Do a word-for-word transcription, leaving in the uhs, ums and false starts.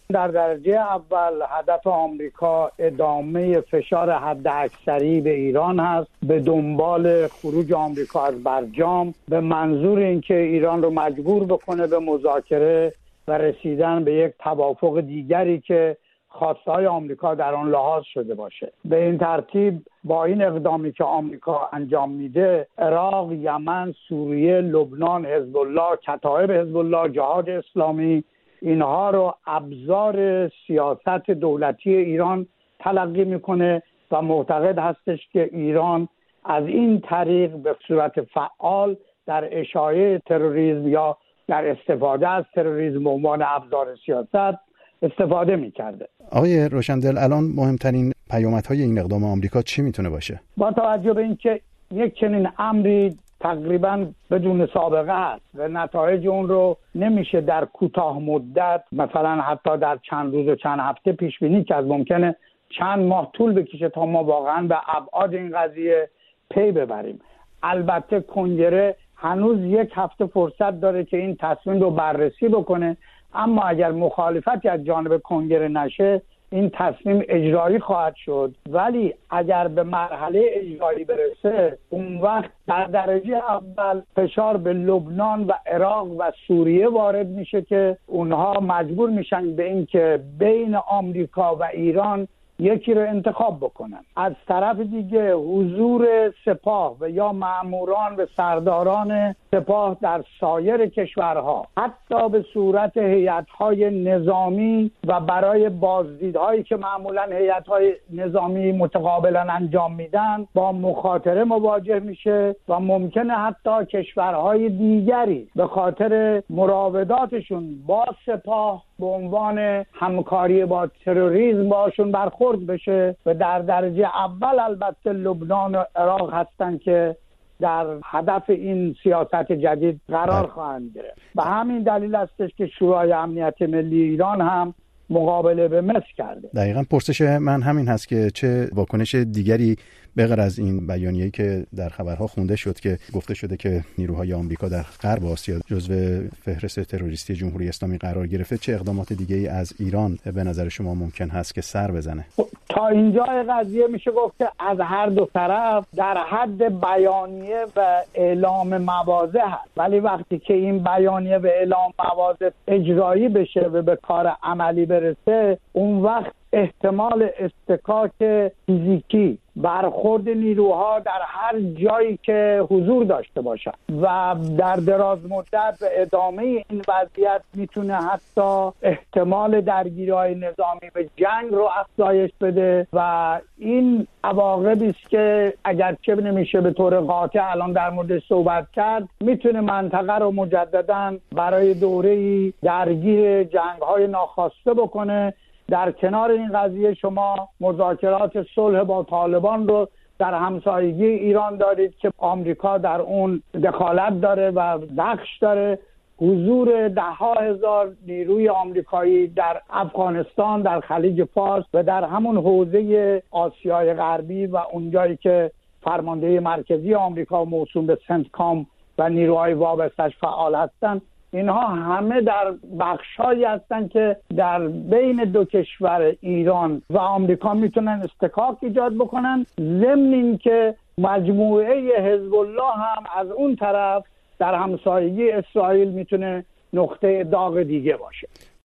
در درجه اول هدف آمریکا ادامه فشار حداکثری به ایران هست به دنبال خروج آمریکا از برجام، به منظور اینکه ایران رو مجبور بکنه به مذاکره و رسیدن به یک توافق دیگری که خواستهای آمریکا در آن لحاظ شده باشه. به این ترتیب با این اقدامی که آمریکا انجام میده، عراق، یمن، سوریه، لبنان، حزب الله، کتایب حزب الله، جهاد اسلامی، اینها رو ابزار سیاست دولتی ایران تلقی میکنه و معتقد هستش که ایران از این طریق به صورت فعال در اشاعه تروریسم یا در استفاده از تروریسم به عنوان ابزار سیاست استفاده میکرده. آقای روشندل، الان مهمترین پیامدهای این اقدام آمریکا چی میتونه باشه؟ با توجه به اینکه یک چنین امری تقریبا بدون سابقه است و نتایج اون رو نمیشه در کوتاه مدت، مثلا حتی در چند روز و چند هفته پیش بینی کرد. ممکنه چند ماه طول بکشه تا ما واقعا به ابعاد این قضیه پی ببریم. البته کنگره هنوز یک هفته فرصت داره که این تصمیم رو بررسی بکنه، اما اگر مخالفتی از جانب کنگره نشه این تصمیم اجرایی خواهد شد. ولی اگر به مرحله اجرایی برسه، اون وقت در درجه اول فشار به لبنان و عراق و سوریه وارد میشه که اونها مجبور میشن به این که بین آمریکا و ایران یکی رو انتخاب بکنن. از طرف دیگه حضور سپاه و یا مأموران و سرداران سپاه در سایر کشورها، حتی به صورت هیئت‌های نظامی و برای بازدیدهایی که معمولاً هیئت‌های نظامی متقابلاً انجام میدن، با مخاطره مواجه میشه و ممکنه حتی کشورهای دیگری به خاطر مراوداتشون با سپاه به عنوان همکاری با تروریسم باشون برخورد بشه. و در درجه اول البته لبنان و عراق هستن که در هدف این سیاست جدید قرار خواهند گرفت. به همین دلیل هستش که شورای امنیت ملی ایران هم مقابله به مصر کرده. دقیقاً پرسش من همین هست که چه واکنش دیگری به غیر از این بیانیه‌ای که در خبرها خونده شد که گفته شده که نیروهای آمریکا در غرب آسیا جزو فهرست تروریستی جمهوری اسلامی قرار گرفته، چه اقدامات دیگه‌ای از ایران به نظر شما ممکن هست که سر بزنه؟ تا اینجا قضیه میشه گفت که از هر دو طرف در حد بیانیه و اعلام مواضع هست، ولی وقتی که این بیانیه و اعلام مواضع اجرایی بشه و به کار عملی برسه، اون وقت احتمال اصطکاک فیزیکی، برخورد نیروها در هر جایی که حضور داشته باشند و در دراز مدت به ادامه این وضعیت میتونه حتی احتمال درگیری‌های نظامی به جنگ رو افزایش بده و این عواقبی است که اگرچه نمیشه به طور قاطع الان در موردش صحبت کرد، میتونه منطقه رو مجدداً برای دوره‌ای درگیر جنگ‌های ناخواسته بکنه. در کنار این قضیه شما مذاکرات صلح با طالبان رو در همسایگی ایران دارید که آمریکا در اون دخالت داره و نقش داره. حضور ده ها هزار نیروی آمریکایی در افغانستان، در خلیج فارس و در همون حوزه آسیای غربی و اونجایی که فرماندهی مرکزی آمریکا موسوم به سنتکام و نیروهای وابستش فعال هستند، اینها همه در بخشایی هستن که در بین دو کشور ایران و آمریکا میتونن استکاک ایجاد بکنن، ضمن این که مجموعه حزب الله هم از اون طرف در همسایگی اسرائیل میتونه نقطه داغ دیگه باشه.